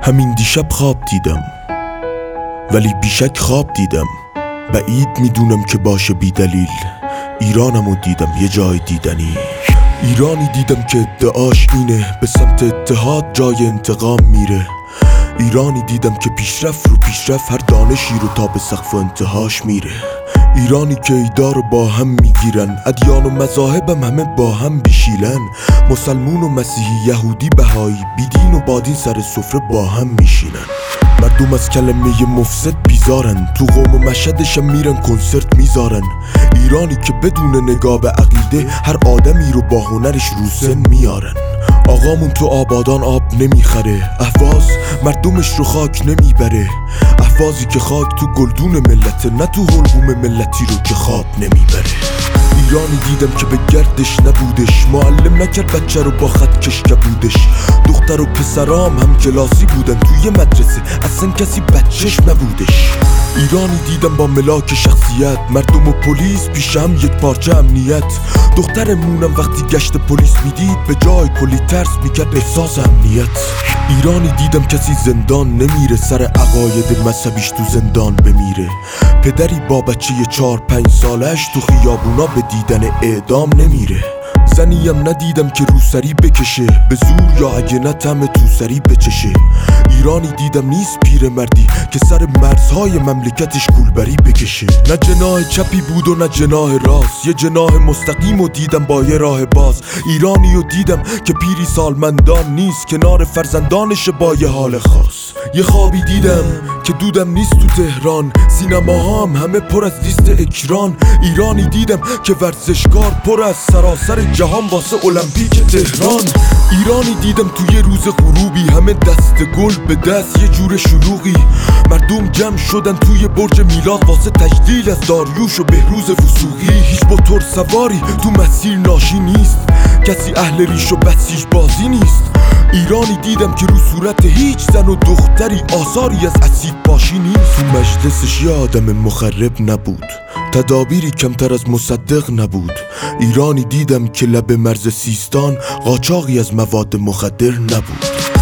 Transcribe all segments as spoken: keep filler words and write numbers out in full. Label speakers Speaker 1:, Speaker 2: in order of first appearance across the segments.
Speaker 1: همین دیشب خواب دیدم، ولی بیشک خواب دیدم. بعید میدونم که باشه بی دلیل. ایرانمو دیدم یه جای دیدنی. ایرانی دیدم که ادعاش اینه به سمت اتحاد جای انتقام میره. ایرانی دیدم که پیشرفت رو پیشرفت هر دانشی رو تا به سقف و انتهاش میره. ایرانی که ایدا رو با هم میگیرن، ادیان و مذاهبم همه با هم بیشیلن. مسلمون و مسیحی، یهودی، بهایی، بیدین و بادین سر سفره با هم میشینن. مردم از کلمه مفسد بیزارن، تو قوم و مشهدشم میرن کنسرت میذارن. ایرانی که بدون نگاه به عقیده هر آدمی رو با هنرش رو سن میارن. آقامون تو آبادان آب نمیخره، اهواز مردمش رو خاک نمیبره. اهوازی که خاک تو گلدون ملته، نه تو حلقوم ملتی رو که خواب نمیبره. ایرانی دیدم که به گردش نبودش، معلم نکرد بچه رو با خط کش کبودش. دختر و پسرام هم کلاسی بودن توی مدرسه، اصلا کسی بچهش نبودش. ایرانی دیدم با ملاک شخصیت، مردم و پلیس پیش هم یک پارچه امنیت. دخترمونم وقتی گشت پلیس میدید به جای کلی ترس میکرد احساس امنیت. ایرانی دیدم کسی زندان نمیره، سر عقاید مذهبیش تو زندان بمیره. پدری با بچه چار پنج سالش تو خیابونا به دیدن اعدام نمیره. زنیم ندیدم که روسری بکشه به زور، یا اگه نه طعم توسری بچشه. ایرانی دیدم نیست پیر مردی که سر مرزهای مملکتش کولبری بکشه. نه جناح چپی بود و نه جناح راست، یه جناح مستقیم و دیدم با یه راه باز. ایرانی رو دیدم که پیری سالمندان نیست، کنار فرزندانش با یه حال خاص. یه خوابی دیدم که دودم نیست تو تهران، سینماها هم همه پر از لیست اکران. ایرانی دیدم که ورزشکار پر از سراسر جهان واسه المپیک تهران. ایرانی دیدم توی روز غروبی همه دست گل به دست یه جور شلوغی. مردم جمع شدن توی برج میلاد واسه تجلیل از داریوش و بهروز وثوقی. هیچ موتور سواری تو مسیر ناشی نیست، کسی اهل ریش و بسیج بازی نیست. ایرانی دیدم که رو صورت هیچ زن و دختری آثاری از اسید باشی نیست. تو مجلسش یه آدم مخرب نبود، تدابیری کمتر از مصدق نبود. ایرانی دیدم که لب مرز سیستان قاچاقی از مواد مخدر نبود.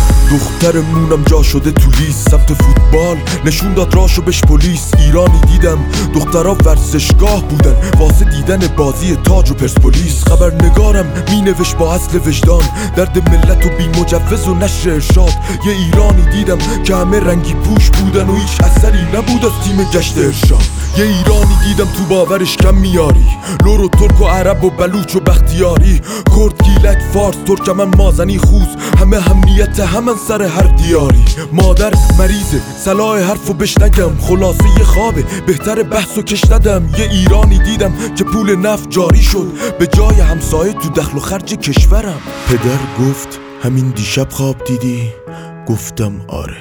Speaker 1: دخترمونم جا شده تو لیست، سمت فوتبال نشون داد راشو بهش پلیس. ایرانی دیدم دخترها ورزشگاه بودن واسه دیدن بازی تاج و پرسپولیس. خبرنگارم می نوشت با اصل وجدان، درد ملت و بی مجوز و نشر ارشاد. یه ایرانی دیدم که همه رنگی پوش بودن و هیچ اثری نبود از تیم گشت ارشاد. یه ایرانی دیدم تو باورش کم میاری، لور و ترک و عرب و بلوچ و بختیاری. کرد، گیلک، فارس، ترکمن، مازنی، خوز، همه همنیت همن سر هر دیاری. مادر مریضه، صلاح حرفو بش نگم، خلاصه یه خوابه بهتر بحثو کش ندم. یه ایرانی دیدم که پول نفت جاری شد به جای همسایه تو دخل و خرج کشورم. پدر گفت همین دیشب خواب دیدی؟ گفتم آره.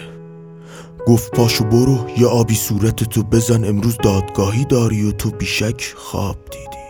Speaker 1: گفت پاشو برو یه آبی صورت تو بزن، امروز دادگاهی داری و تو بیشک خواب دیدی.